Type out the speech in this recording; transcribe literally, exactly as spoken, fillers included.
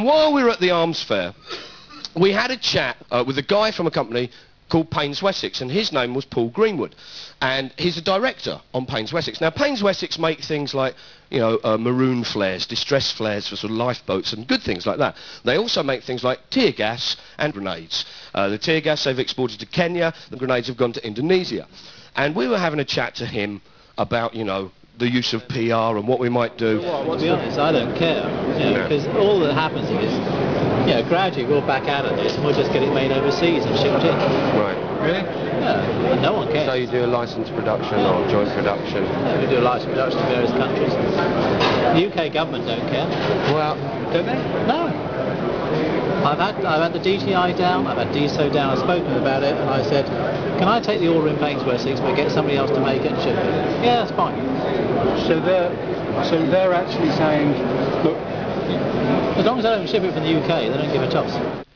While we were at the arms fair, we had a chat uh, with a guy from a company called Paynes Wessex, and his name was Paul Greenwood, and he's a director on Paynes Wessex. Now, Paynes Wessex make things like, you know, uh, maroon flares, distress flares for sort of lifeboats and good things like that. They also make things like tear gas and grenades. Uh, the tear gas they've exported to Kenya, the grenades have gone to Indonesia. And we were having a chat to him about, you know, the use of P R and what we might do. Well, to be honest, I don't care, you know, because all that happens is, you know, gradually we'll back out of this and we'll just get it made overseas and shipped in. Right. Really? Yeah, no one cares. So you do a licensed production or joint production? Yeah, we do a licensed production in various countries. The U K government don't care. Well, Don't they? No. I've had, I've had the D T I down, I've had D S O down, I've spoken about it, and I said, can I take the order in Paynes Wessex but get somebody else to make it and ship it? Yeah, that's fine. So they're, so they're actually saying, look, As long as I don't ship it from the U K, they don't give a toss.